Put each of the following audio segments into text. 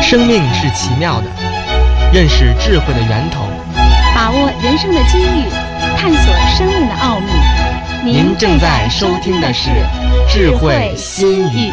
生命是奇妙的，认识智慧的源头， 把握人生的机遇，探索生命的奥秘。 您正在收听的是智慧心语。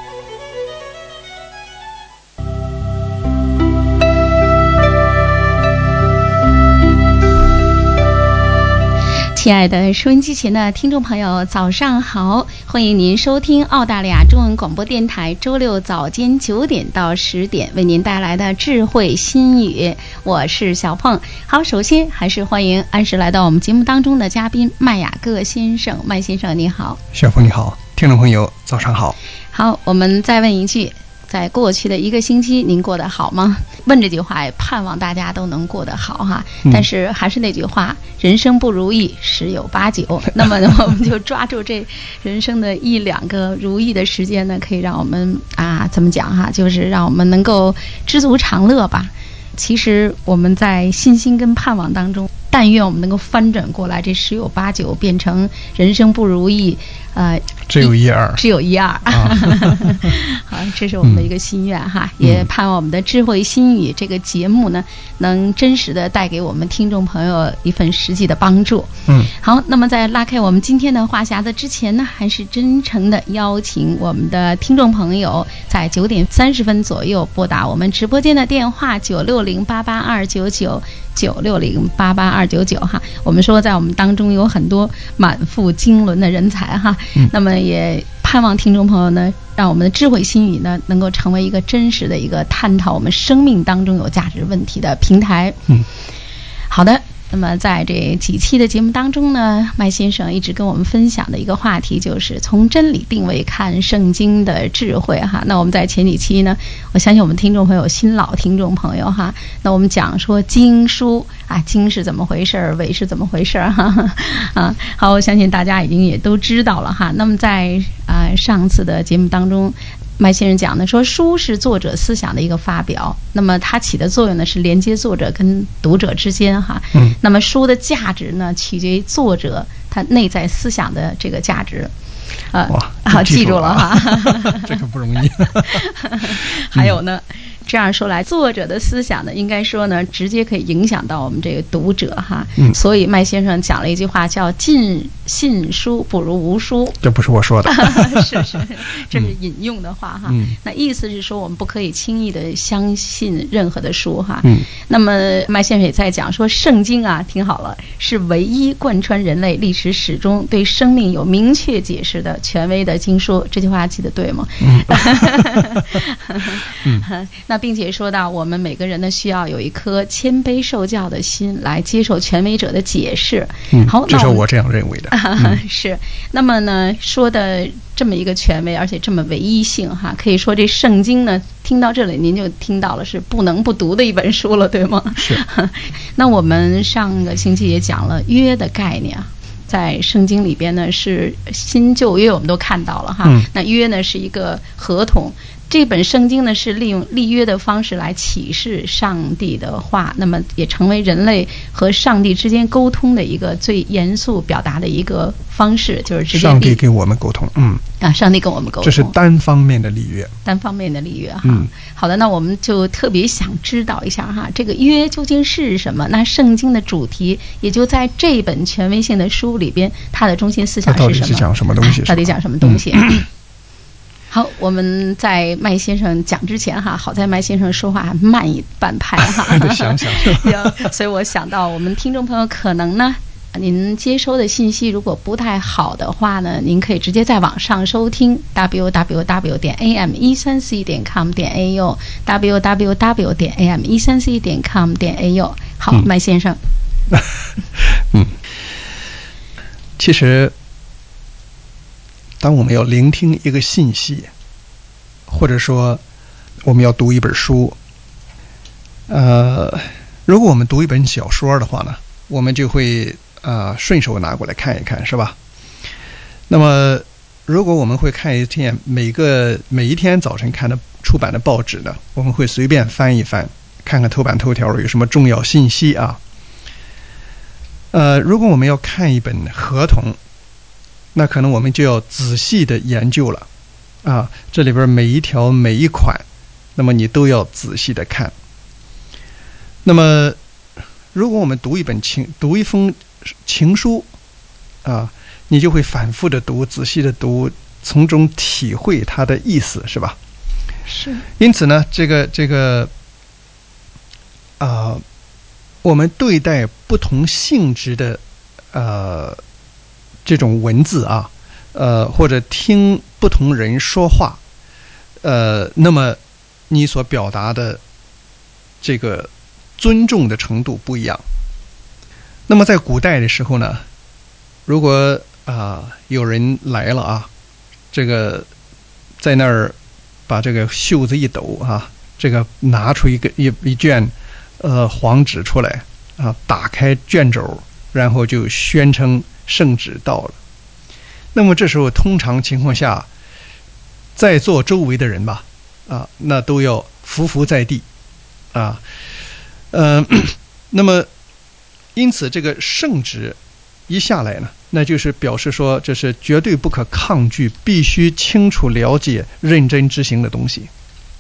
亲爱的收音机前的听众朋友，早上好！欢迎您收听澳大利亚中文广播电台周六早间9点到10点为您带来的智慧心语，我是小碰。好，首先还是欢迎按时来到我们节目当中的嘉宾麦雅各先生。麦先生你好。 小碰你好，听众朋友早上好。 好，我们再问一句，在过去的一个星期您过得好吗？问这句话也盼望大家都能过得好哈。但是还是那句话，人生不如意十有八九。那么我们就抓住这人生的一两个如意的时间呢，可以让我们怎么讲哈，就是让我们能够知足常乐吧。其实我们在信心跟盼望当中，但愿我们能够翻转过来，这十有八九变成人生不如意， 只有一二， 只有一二。好，这是我们的一个心愿哈，也盼望我们的智慧心语这个节目呢，能真实的带给我们听众朋友一份实际的帮助。好，那么在拉开我们今天的话匣子之前呢，还是真诚的邀请我们的听众朋友在9点30分左右拨打我们直播间的电话960-88299。960-88299哈，我们说在我们当中有很多满腹经纶的人才哈，那么也盼望听众朋友呢，让我们的智慧心语呢，能够成为一个真实的一个探讨我们生命当中有价值问题的平台。好的。那么在这几期的节目当中呢，麦先生一直跟我们分享的一个话题就是从真理定位看圣经的智慧哈。那我们在前几期呢，我相信我们听众朋友新老听众朋友哈，那我们讲说经书经是怎么回事，纬是怎么回事哈好，我相信大家已经也都知道了哈。那么在上次的节目当中，麦先生讲的说，书是作者思想的一个发表，那么它起的作用呢是连接作者跟读者之间哈。那么书的价值呢取决于作者他内在思想的这个价值。好，记住了哈。 这个不容易。 还有呢，这样说来，作者的思想呢，应该说呢，直接可以影响到我们这个读者哈。所以麦先生讲了一句话，叫尽信书不如无书。 这不是我说的。 是，这是引用的话哈。那意思是说，我们不可以轻易的相信任何的书哈。那么麦先生也在讲说，圣经听好了，是唯一贯穿人类历史始终对生命有明确解释的权威的经书。这句话记得对吗？那并且说到我们每个人呢，需要有一颗谦卑受教的心来接受权威者的解释。好， 这是我这样认为的。 是。那么呢，说的这么一个权威，而且这么唯一性哈，可以说这圣经呢，听到这里您就听到了是不能不读的一本书了，对吗？ 是。 那我们上个星期也讲了约的概念，在圣经里边呢，是新旧约我们都看到了哈。那约呢是一个合同。这本圣经呢是利用立约的方式来启示上帝的话，那么也成为人类和上帝之间沟通的一个最严肃表达的一个方式，就是直接上帝跟我们沟通。 上帝跟我们沟通， 这是单方面的立约。 单方面的立约哈。好的，那我们就特别想知道一下哈，这个约究竟是什么？那圣经的主题也就在这本权威性的书里边，它的中心思想是什么？ 到底是讲什么东西？ 到底讲什么东西？好，我们在麦先生讲之前哈，好在麦先生说话还慢一半拍哈。 想所以我想到我们听众朋友可能呢，您接收的信息如果不太好的话呢，您可以直接在网上收听 www.am134.com.au www.am134.com.au。好，麦先生。 其实当我们要聆听一个信息，或者说我们要读一本书，如果我们读一本小说的话呢，我们就会顺手拿过来看一看，是吧？那么如果我们会看一天每一天早晨看的出版的报纸呢，我们会随便翻一翻，看看头版头条有什么重要信息啊。如果我们要看一本合同，那可能我们就要仔细的研究了这里边每一条每一款那么你都要仔细的看。那么如果我们读一封情书啊，你就会反复的读，仔细的读，从中体会它的意思，是吧？ 是。 因此呢，这个我们对待不同性质的这种文字啊，或者听不同人说话，那么你所表达的这个尊重的程度不一样。那么在古代的时候呢，如果有人来了啊，这个在那儿把这个袖子一抖啊，这个拿出一卷黄纸出来啊，打开卷轴，然后就宣称圣旨到了。那么这时候通常情况下，在座周围的人吧那都要匍匐在地啊，那么因此这个圣旨一下来呢，那就是表示说这是绝对不可抗拒，必须清楚了解、认真执行的东西。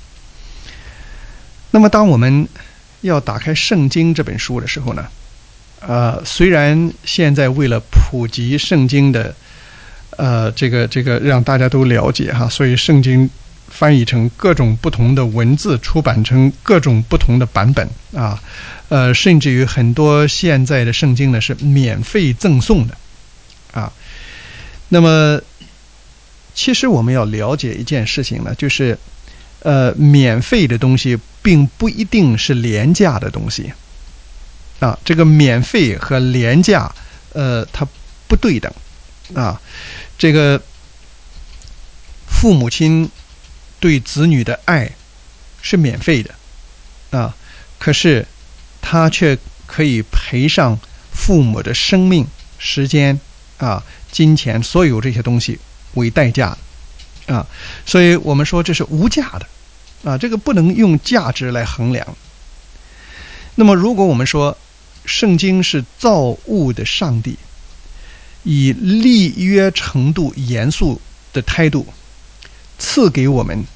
那么当我们要打开圣经这本书的时候呢，虽然现在为了普及圣经的这个让大家都了解哈，所以圣经翻译成各种不同的文字，出版成各种不同的版本啊，甚至于很多现在的圣经呢是免费赠送的啊。那么其实我们要了解一件事情呢，就是免费的东西并不一定是廉价的东西啊。这个免费和廉价它不对等啊。这个父母亲对子女的爱是免费的啊，可是他却可以赔上父母的生命、时间啊、金钱，所有这些东西为代价啊，所以我们说这是无价的啊，这个不能用价值来衡量。那么如果我们说圣经是造物的上帝以立约程度严肃的态度赐给我们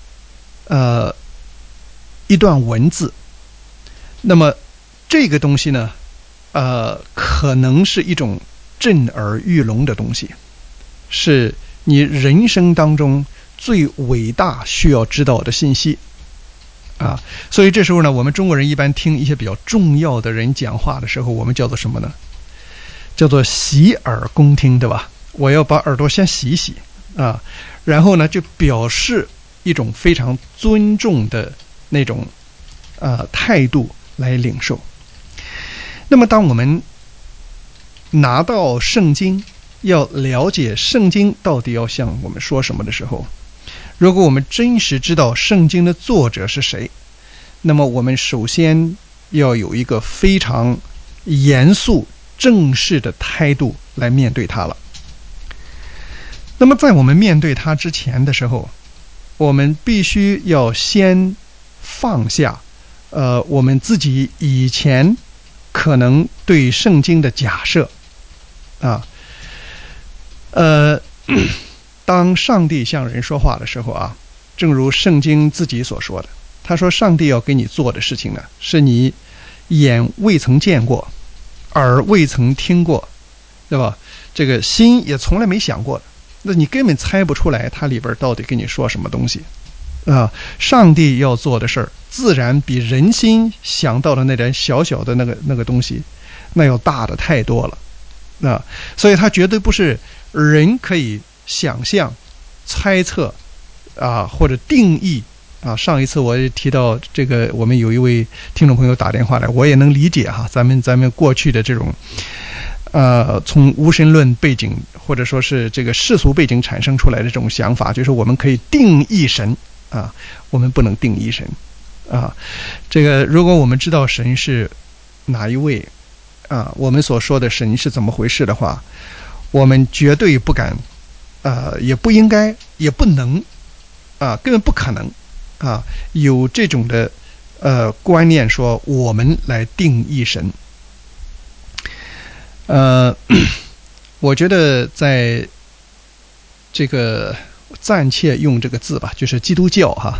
一段文字，那么这个东西呢可能是一种震耳欲聋的东西，是你人生当中最伟大需要知道的信息啊。所以这时候呢，我们中国人一般听一些比较重要的人讲话的时候，我们叫做什么呢？叫做洗耳恭听，对吧？我要把耳朵先洗一洗啊，然后呢就表示一种非常尊重的那种态度来领受。那么当我们拿到圣经，要了解圣经到底要向我们说什么的时候，如果我们真实知道圣经的作者是谁，那么我们首先要有一个非常严肃正式的态度来面对它了。那么在我们面对它之前的时候，我们必须要先放下我们自己以前可能对圣经的假设啊。当上帝向人说话的时候啊，正如圣经自己所说的，他说上帝要给你做的事情呢，是你眼未曾见过，耳未曾听过，对吧？这个心也从来没想过的，那你根本猜不出来它里边到底跟你说什么东西啊。上帝要做的事儿，自然比人心想到的那点小小的那个东西，那要大的太多了啊。所以它绝对不是人可以想象、猜测啊或者定义啊。上一次我也提到这个，我们有一位听众朋友打电话来，我也能理解哈，咱们过去的这种从无神论背景或者说是这个世俗背景产生出来的这种想法，就是我们可以定义神啊，我们不能定义神啊。这个如果我们知道神是哪一位啊，我们所说的神是怎么回事的话，我们绝对不敢也不应该也不能根本不可能有这种的观念说我们来定义神。我觉得在这个暂且用这个字吧，就是基督教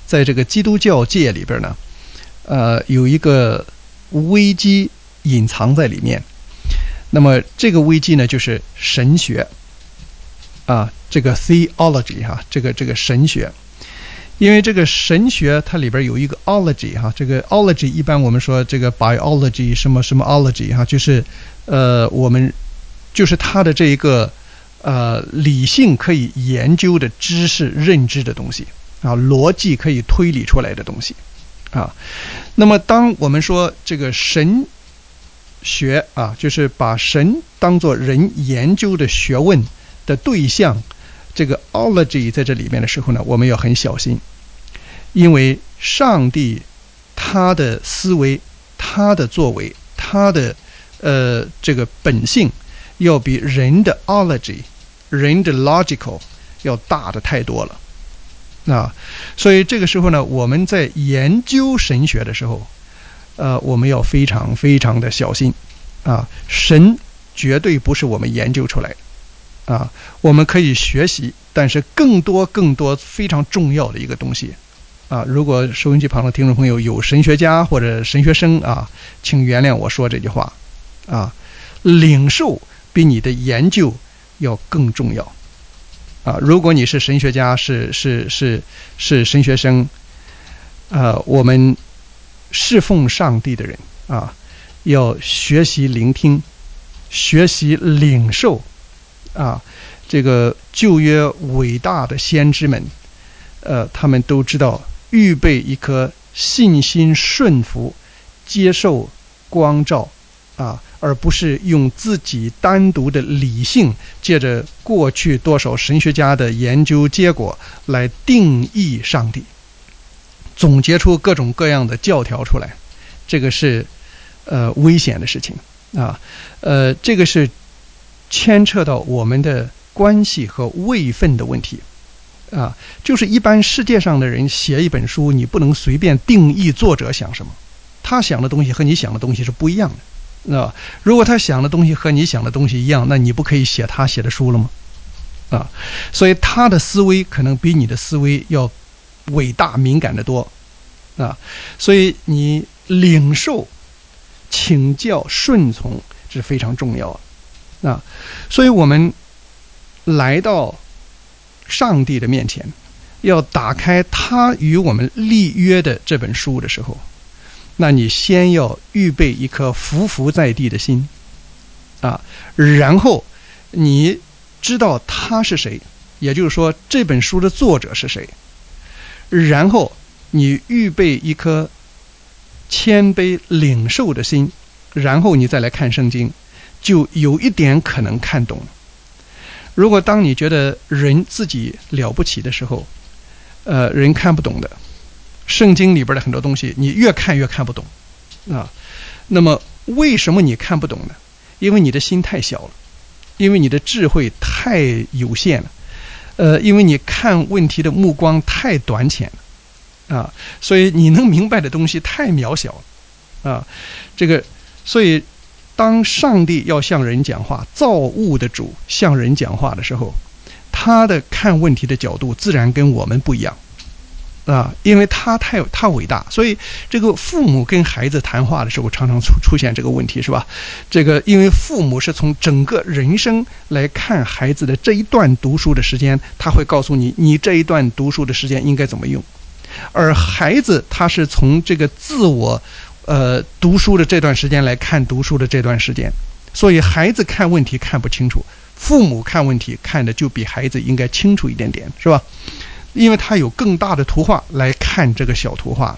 在这个基督教界里边呢，有一个危机隐藏在里面。那么这个危机呢，就是神学这个 theology 这个神学。因为这个神学它里边有一个 ology 这个 ology 一般我们说这个 biology 什么什么 ology 就是我们就是它的这一个理性可以研究的知识认知的东西逻辑可以推理出来的东西那么当我们说这个神学就是把神当作人研究的学问的对象，这个 ology 在这里面的时候呢，我们要很小心，因为上帝他的思维、他的作为、他的这个本性，要比人的 ology、人的 logical 要大的太多了所以这个时候呢，我们在研究神学的时候，我们要非常非常的小心神绝对不是我们研究出来的我们可以学习，但是更多非常重要的一个东西如果收音机旁的听众朋友有神学家或者神学生请原谅我说这句话领受比你的研究要更重要如果你是神学家，是神学生我们侍奉上帝的人要学习聆听，学习领受这个旧约伟大的先知们他们都知道预备一颗信心顺服接受光照而不是用自己单独的理性借着过去多少神学家的研究结果来定义上帝，总结出各种各样的教条出来，这个是危险的事情这个是牵扯到我们的关系和位分的问题就是一般世界上的人写一本书，你不能随便定义作者想什么，他想的东西和你想的东西是不一样的如果他想的东西和你想的东西一样，那你不可以写他写的书了吗所以他的思维可能比你的思维要伟大敏感得多所以你领受请教顺从是非常重要的所以我们来到上帝的面前，要打开他与我们立约的这本书的时候，那你先要预备一颗匍匐在地的心然后你知道他是谁，也就是说这本书的作者是谁，然后你预备一颗谦卑领受的心，然后你再来看圣经，就有一点可能看懂。如果当你觉得人自己了不起的时候人看不懂的圣经里边的很多东西，你越看越看不懂那么为什么你看不懂呢？因为你的心太小了，因为你的智慧太有限了因为你看问题的目光太短浅了所以你能明白的东西太渺小了这个所以当上帝要向人讲话，造物的主向人讲话的时候，他的看问题的角度自然跟我们不一样因为他伟大，所以这个父母跟孩子谈话的时候常常出现这个问题，是吧？这个因为父母是从整个人生来看孩子的这一段读书的时间，他会告诉你，你这一段读书的时间应该怎么用，而孩子他是从这个自我读书的这段时间来看读书的这段时间，所以孩子看问题看不清楚，父母看问题看的就比孩子应该清楚一点点，是吧？因为他有更大的图画来看这个小图画。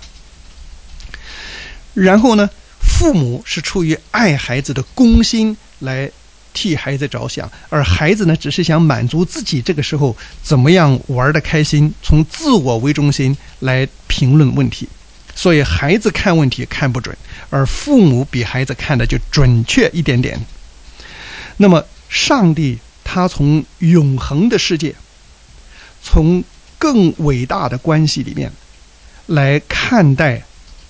然后呢，父母是出于爱孩子的公心来替孩子着想，而孩子呢只是想满足自己这个时候怎么样玩得开心，从自我为中心来评论问题，所以孩子看问题看不准，而父母比孩子看的就准确一点点。那么上帝他从永恒的世界，从更伟大的关系里面来看待，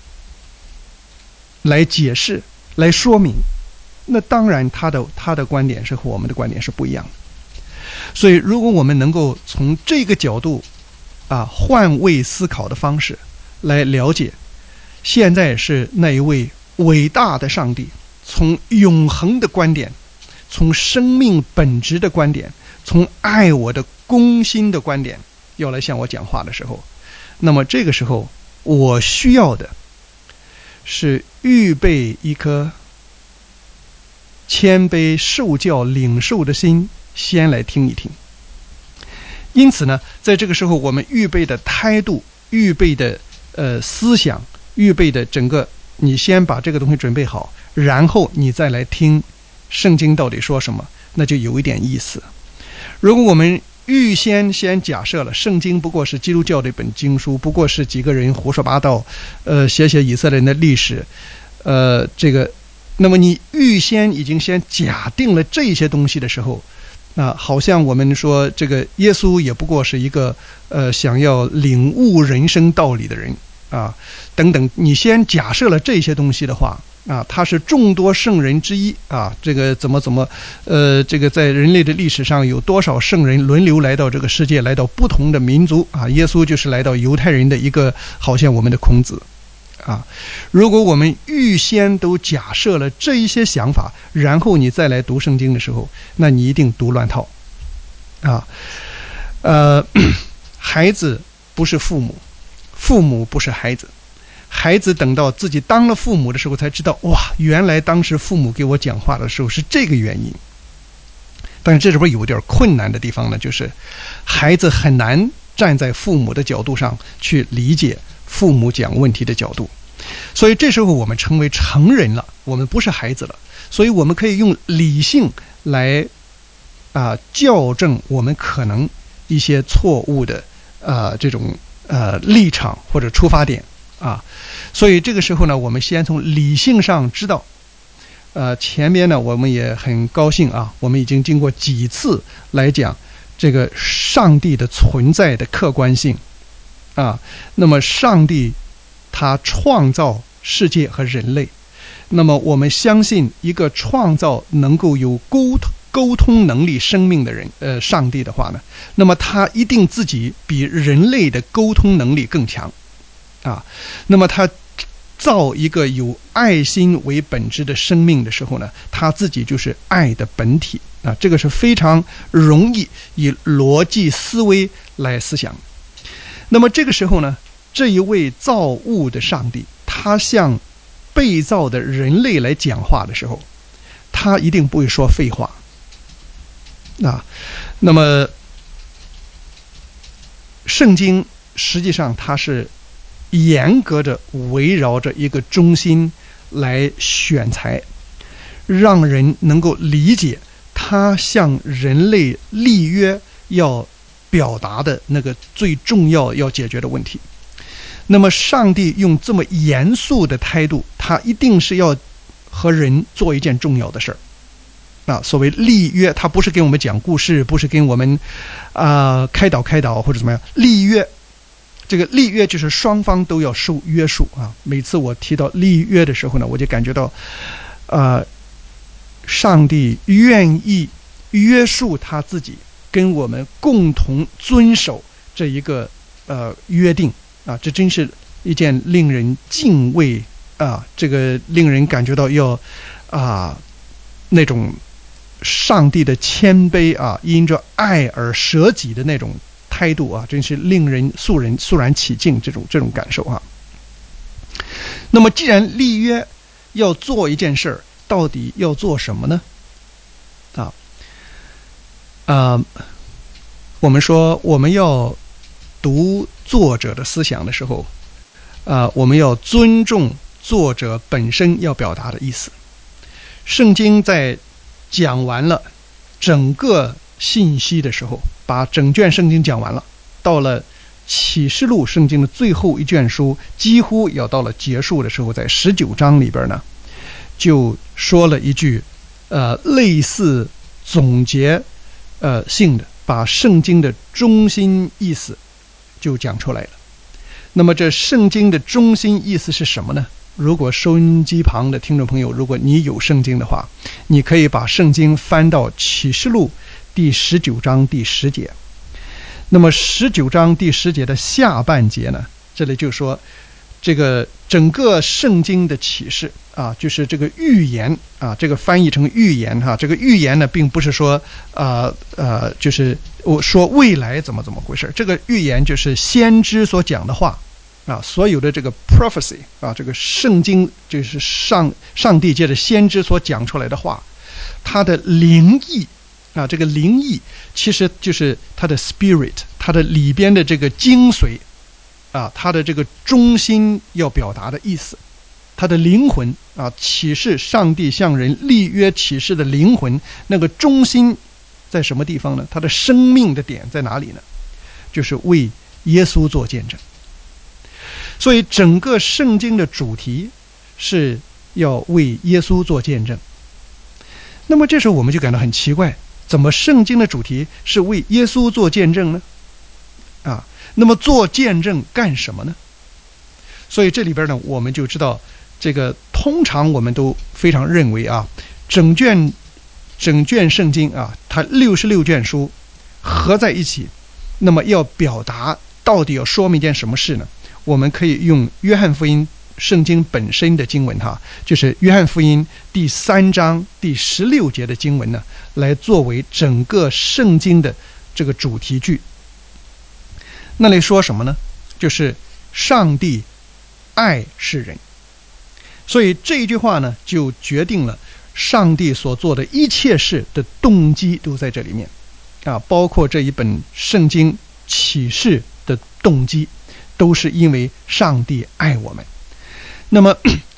来解释，来说明，那当然他的观点是和我们的观点是不一样的。所以如果我们能够从这个角度换位思考的方式来了解，现在是那一位伟大的上帝从永恒的观点，从生命本质的观点，从爱我的公心的观点要来向我讲话的时候，那么这个时候我需要的是预备一颗谦卑受教领受的心，先来听一听。因此呢，在这个时候我们预备的态度，预备的思想，预备的整个，你先把这个东西准备好，然后你再来听圣经到底说什么，那就有一点意思。如果我们预先假设了圣经不过是基督教的一本经书，不过是几个人胡说八道，写以色列人的历史，那么你预先已经先假定了这些东西的时候，好像我们说这个耶稣也不过是一个想要领悟人生道理的人等等，你先假设了这些东西的话他是众多圣人之一这个怎么这个在人类的历史上有多少圣人轮流来到这个世界，来到不同的民族耶稣就是来到犹太人的一个，好像我们的孔子如果我们预先都假设了这一些想法，然后你再来读圣经的时候，那你一定读乱套孩子不是父母，父母不是孩子，孩子等到自己当了父母的时候才知道，哇，原来当时父母给我讲话的时候是这个原因。但是这是不是有点困难的地方呢？就是孩子很难站在父母的角度上去理解父母讲问题的角度，所以这时候我们成为成人了，我们不是孩子了，所以我们可以用理性来校正我们可能一些错误的这种立场或者出发点所以这个时候呢，我们先从理性上知道前面呢我们也很高兴我们已经经过几次来讲这个上帝的存在的客观性那么上帝他创造世界和人类，那么我们相信一个创造能够有沟通能力生命的人上帝的话呢，那么他一定自己比人类的沟通能力更强那么他造一个有爱心为本质的生命的时候呢，他自己就是爱的本体这个是非常容易以逻辑思维来思想。那么这个时候呢，这一位造物的上帝，他向被造的人类来讲话的时候，他一定不会说废话那么圣经实际上它是严格的围绕着一个中心来选材，让人能够理解他向人类立约要表达的那个最重要要解决的问题。那么上帝用这么严肃的态度，他一定是要和人做一件重要的事儿所谓立约，他不是给我们讲故事，不是给我们开导或者怎么样。立约，这个立约就是双方都要受约束每次我提到立约的时候呢，我就感觉到上帝愿意约束他自己，跟我们共同遵守这一个约定这真是一件令人敬畏这个令人感觉到要那种上帝的谦卑因着爱而舍己的那种态度真是令人肃然起敬这种感受那么既然立约要做一件事，到底要做什么呢我们说我们要读作者的思想的时候我们要尊重作者本身要表达的意思。圣经在讲完了整个信息的时候，把整卷圣经讲完了，到了启示录圣经的最后一卷书几乎要到了结束的时候，在19章里边呢，就说了一句类似总结性的，把圣经的中心意思就讲出来了。那么这圣经的中心意思是什么呢？如果收音机旁的听众朋友，如果你有圣经的话，你可以把圣经翻到启示录第19章第10节。 那么19章第10节的下半节呢，这里就说这个整个圣经的启示啊，就是这个预言啊，这个翻译成预言哈，这个预言呢，并不是说就是我说未来怎么回事，这个预言就是先知所讲的话啊，所有的这个 prophecy 啊，这个圣经就是上帝借着先知所讲出来的话，它的灵意啊，这个灵意其实就是它的 spirit， 它的里边的这个精髓啊，它的这个中心要表达的意思，它的灵魂啊，启示上帝向人立约启示的灵魂，那个中心在什么地方呢？它的生命的点在哪里呢？就是为耶稣做见证。所以整个圣经的主题是要为耶稣做见证。那么这时候我们就感到很奇怪，怎么圣经的主题是为耶稣做见证呢？啊，那么做见证干什么呢？所以这里边呢，我们就知道这个通常我们都非常认为啊，整卷圣经啊，它66卷书合在一起，那么要表达到底要说明一件什么事呢？我们可以用约翰福音圣经本身的经文哈，就是约翰福音第3章第16节的经文呢，来作为整个圣经的这个主题句。那里说什么呢？就是上帝爱世人。所以这一句话呢，就决定了上帝所做的一切事的动机都在这里面啊，包括这一本圣经启示的动机，都是因为上帝爱我们。那么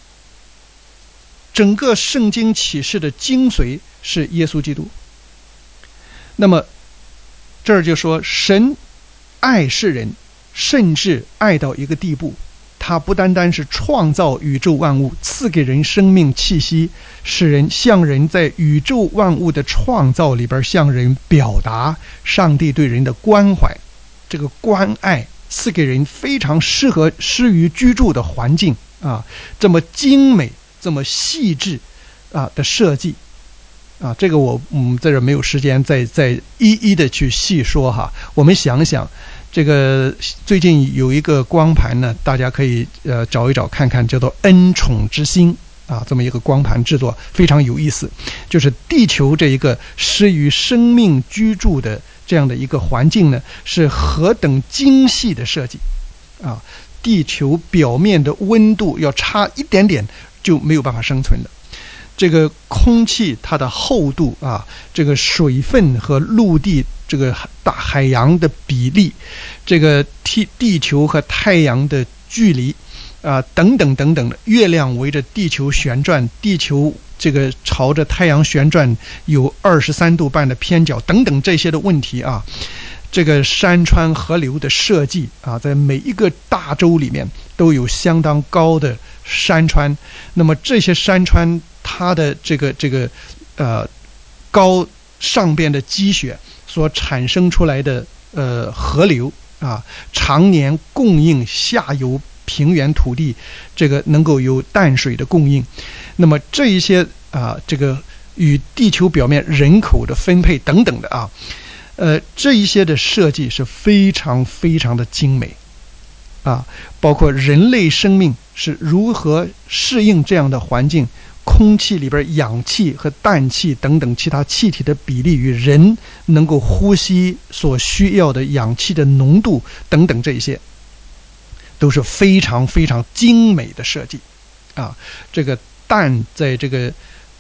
整个圣经启示的精髓是耶稣基督。那么这儿就说神爱世人，甚至爱到一个地步，他不单单是创造宇宙万物，赐给人生命气息，使人向人在宇宙万物的创造里边向人表达上帝对人的关怀，这个关爱，赐给人非常适于居住的环境啊，这么精美这么细致啊的设计啊，这个我在这没有时间再一一的去细说哈。我们想想，这个最近有一个光盘呢，大家可以找一找看看，叫做恩宠之心啊，这么一个光盘制作非常有意思，就是地球这一个适于生命居住的这样的一个环境呢，是何等精细的设计啊！地球表面的温度要差一点点就没有办法生存的。这个空气它的厚度啊，这个水分和陆地这个大海洋的比例，这个地球和太阳的距离啊，等等等等的，月亮围着地球旋转，地球这个朝着太阳旋转有23度半的偏角等等这些的问题啊，这个山川河流的设计啊，在每一个大洲里面都有相当高的山川，那么这些山川它的这个高上边的积雪所产生出来的河流啊，常年供应下游平原土地，这个能够有淡水的供应。那么这一些这个与地球表面人口的分配等等的啊，这一些的设计是非常非常的精美啊，包括人类生命是如何适应这样的环境，空气里边氧气和氮气等等其他气体的比例与人能够呼吸所需要的氧气的浓度等等，这些都是非常非常精美的设计啊。这个氮在这个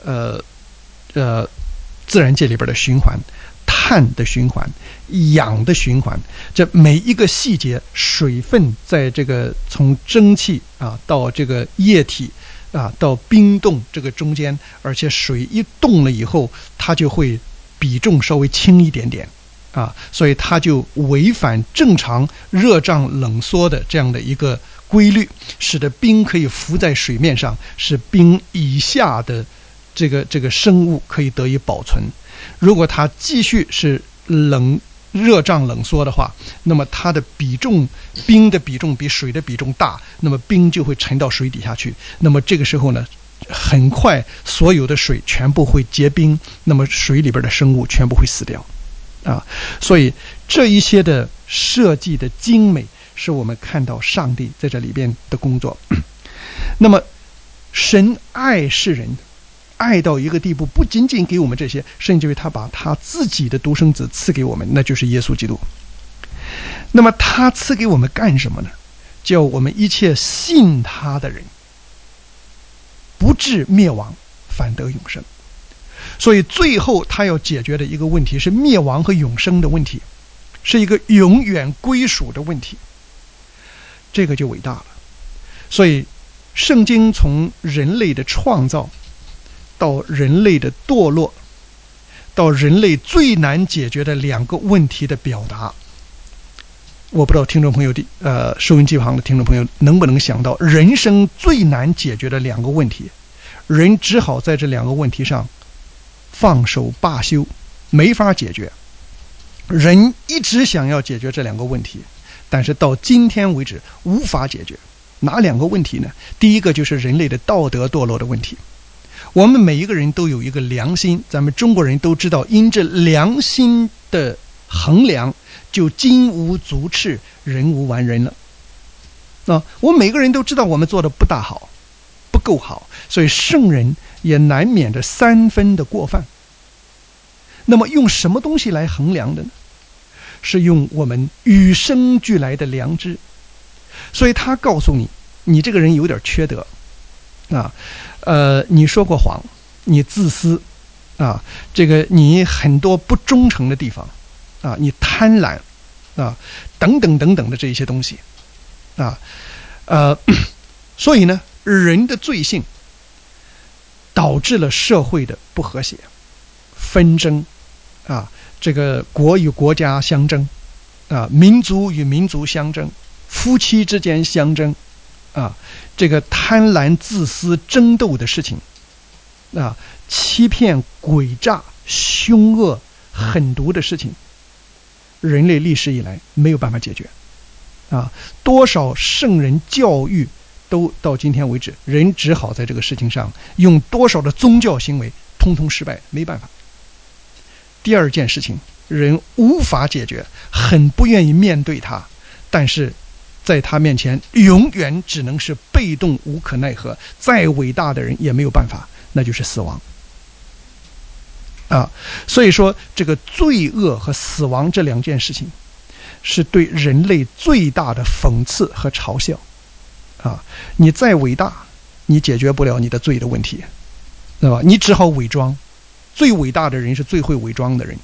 自然界里边的循环，碳的循环，氧的循环，这每一个细节，水分在这个从蒸汽啊到这个液体啊到冰冻这个中间，而且水一冻了以后，它就会比重稍微轻一点点啊，所以它就违反正常热胀冷缩的这样的一个规律，使得冰可以浮在水面上，使冰以下的这个生物可以得以保存。如果它继续是热胀冷缩的话，那么它的比重，冰的比重比水的比重大，那么冰就会沉到水底下去。那么这个时候呢，很快所有的水全部会结冰，那么水里边的生物全部会死掉所以这一些的设计的精美，是我们看到上帝在这里边的工作。那么神爱世人，爱到一个地步，不仅仅给我们这些，甚至于他把他自己的独生子赐给我们，那就是耶稣基督。那么他赐给我们干什么呢？叫我们一切信他的人不至灭亡，反得永生。所以最后他要解决的一个问题是灭亡和永生的问题，是一个永远归属的问题，这个就伟大了。所以圣经从人类的创造到人类的堕落，到人类最难解决的两个问题的表达，我不知道听众朋友收音机旁的听众朋友能不能想到人生最难解决的两个问题，人只好在这两个问题上放手罢休，没法解决。人一直想要解决这两个问题，但是到今天为止无法解决。哪两个问题呢？第一个就是人类的道德堕落的问题。我们每一个人都有一个良心，咱们中国人都知道，因这良心的衡量，就金无足赤，人无完人了。我们每个人都知道我们做的不大好，不够好，所以圣人也难免着3分的过犯。那么用什么东西来衡量的呢？是用我们与生俱来的良知。所以他告诉你，你这个人有点缺德你说过谎，你自私这个你很多不忠诚的地方你贪婪等等等等的这些东西所以呢，人的罪性导致了社会的不和谐、纷争这个国与国家相争民族与民族相争，夫妻之间相争这个贪婪自私争斗的事情欺骗诡诈凶恶狠毒的事情，人类历史以来没有办法解决多少圣人教育都到今天为止，人只好在这个事情上用多少的宗教行为，通通失败，没办法。第二件事情，人无法解决，很不愿意面对它，但是在他面前永远只能是被动无可奈何，再伟大的人也没有办法，那就是死亡所以说这个罪恶和死亡这两件事情是对人类最大的讽刺和嘲笑你再伟大，你解决不了你的罪的问题，对吧？你只好伪装。最伟大的人是最会伪装的人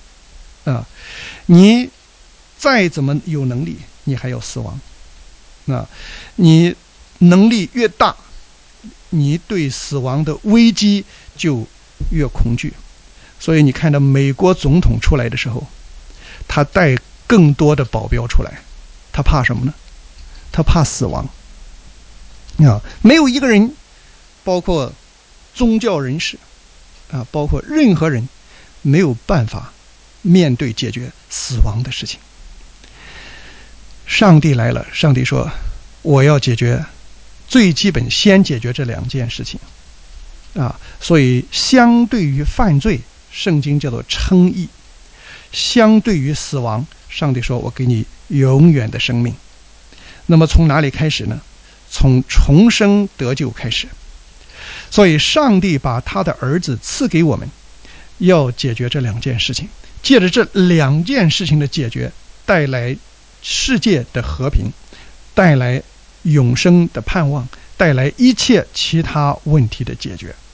你再怎么有能力，你还要死亡你能力越大，你对死亡的危机就越恐惧。所以你看到美国总统出来的时候，他带更多的保镖出来，他怕什么呢？他怕死亡没有一个人，包括宗教人士包括任何人，没有办法面对解决死亡的事情。上帝来了，上帝说我要解决最基本，先解决这两件事情所以相对于犯罪，圣经叫做称义；相对于死亡，上帝说我给你永远的生命。那么从哪里开始呢？从重生得救开始。所以上帝把他的儿子赐给我们，要解决这两件事情，借着这两件事情的解决，带来世界的和平，带来永生的盼望，带来一切其他问题的解决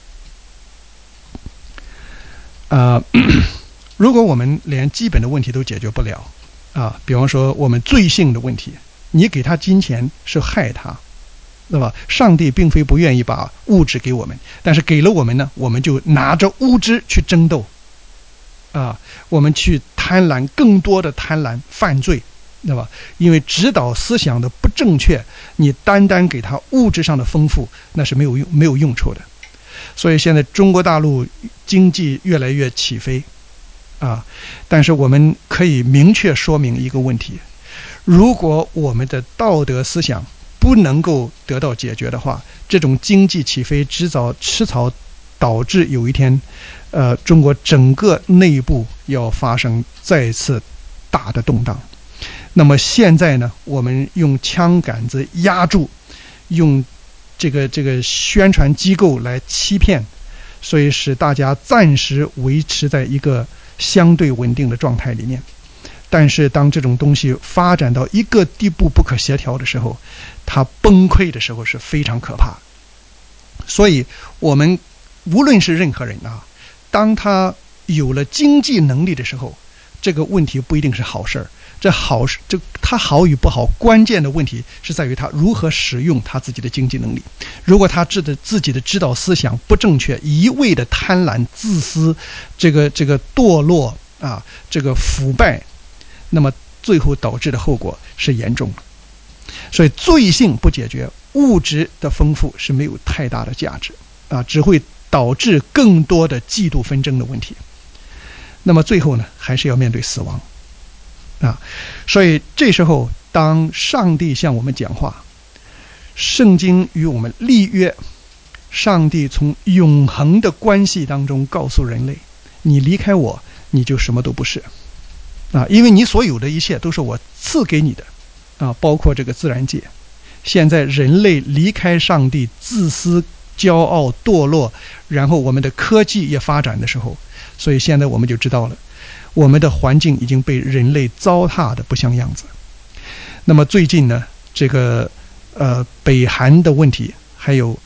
如果我们连基本的问题都解决不了比方说我们罪性的问题，你给他金钱是害他，对吧？上帝并非不愿意把物质给我们，但是给了我们呢，我们就拿着物质去争斗我们去贪婪，更多的贪婪犯罪，对吧？因为指导思想的不正确，你单单给他物质上的丰富，那是没有用处的。所以现在中国大陆经济越来越起飞但是我们可以明确说明一个问题，如果我们的道德思想不能够得到解决的话，这种经济起飞迟早导致有一天中国整个内部要发生再次大的动荡。那么现在呢，我们用枪杆子压住，用这个宣传机构来欺骗，所以使大家暂时维持在一个相对稳定的状态里面。但是当这种东西发展到一个地步不可协调的时候，它崩溃的时候是非常可怕的。所以我们无论是任何人啊，当他有了经济能力的时候，这个问题不一定是好事儿。他好与不好，关键的问题是在于他如何使用他自己的经济能力。如果他自己的指导思想不正确，一味的贪婪、自私，这个堕落啊，这个腐败，那么最后导致的后果是严重的。所以罪性不解决，物质的丰富是没有太大的价值啊，只会导致更多的嫉妒纷争的问题。那么最后呢，还是要面对死亡啊。所以这时候当上帝向我们讲话，圣经与我们立约，上帝从永恒的关系当中告诉人类，你离开我，你就什么都不是啊，因为你所有的一切都是我赐给你的啊，包括这个自然界。现在人类离开上帝，自私、骄傲、堕落，然后我们的科技也发展的时候，所以现在我们就知道了，我们的环境已经被人类糟蹋的不像样子。那么最近呢，这个北韩的问题，还有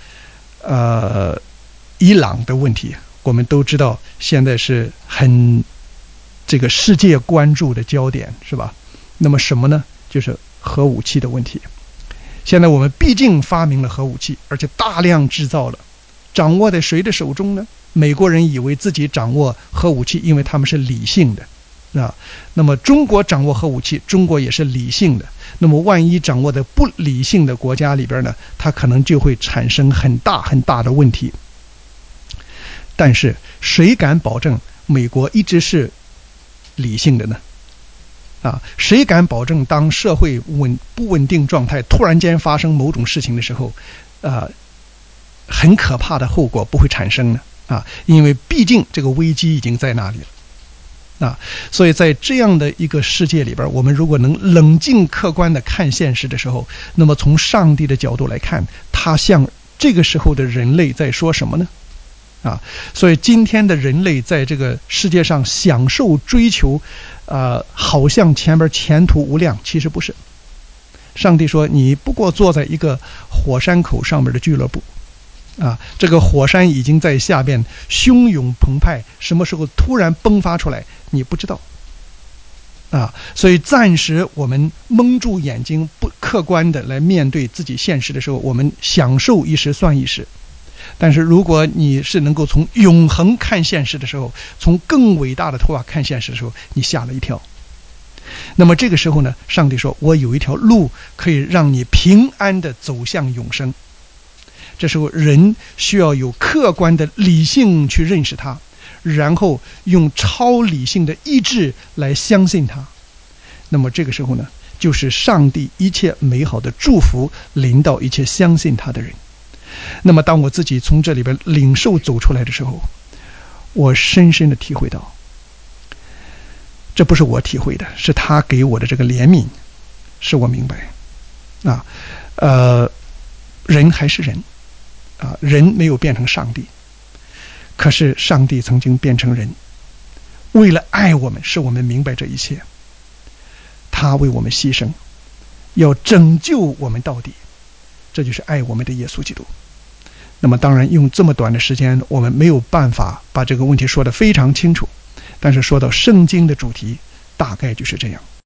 伊朗的问题，我们都知道现在是很这个世界关注的焦点，是吧？那么什么呢？就是核武器的问题。现在我们毕竟发明了核武器，而且大量制造了，掌握在谁的手中呢？美国人以为自己掌握核武器，因为他们是理性的啊。那么中国掌握核武器，中国也是理性的。那么万一掌握在不理性的国家里边呢，它可能就会产生很大很大的问题。但是谁敢保证美国一直是理性的呢？啊，谁敢保证当社会不稳定状态突然间发生某种事情的时候，很可怕的后果不会产生呢？啊，因为毕竟这个危机已经在那里了啊。所以在这样的一个世界里边，我们如果能冷静客观的看现实的时候，那么从上帝的角度来看，他向这个时候的人类在说什么呢？啊，所以今天的人类在这个世界上享受追求，好像前边前途无量，其实不是。上帝说，你不过坐在一个火山口上面的俱乐部啊，这个火山已经在下边汹涌澎湃，什么时候突然迸发出来，你不知道啊。所以暂时我们蒙住眼睛，不客观的来面对自己现实的时候，我们享受一时算一时。但是如果你是能够从永恒看现实的时候，从更伟大的图画看现实的时候，你吓了一跳。那么这个时候呢，上帝说，我有一条路可以让你平安的走向永生。这时候人需要有客观的理性去认识它，然后用超理性的意志来相信它。那么这个时候呢，就是上帝一切美好的祝福临到一切相信他的人。那么当我自己从这里边领受走出来的时候，我深深的体会到，这不是我体会的，是他给我的这个怜悯，使我明白啊，人还是人啊，人没有变成上帝，可是上帝曾经变成人，为了爱我们，使我们明白这一切，他为我们牺牲，要拯救我们到底，这就是爱我们的耶稣基督。那么当然用这么短的时间，我们没有办法把这个问题说得非常清楚，但是说到圣经的主题，大概就是这样。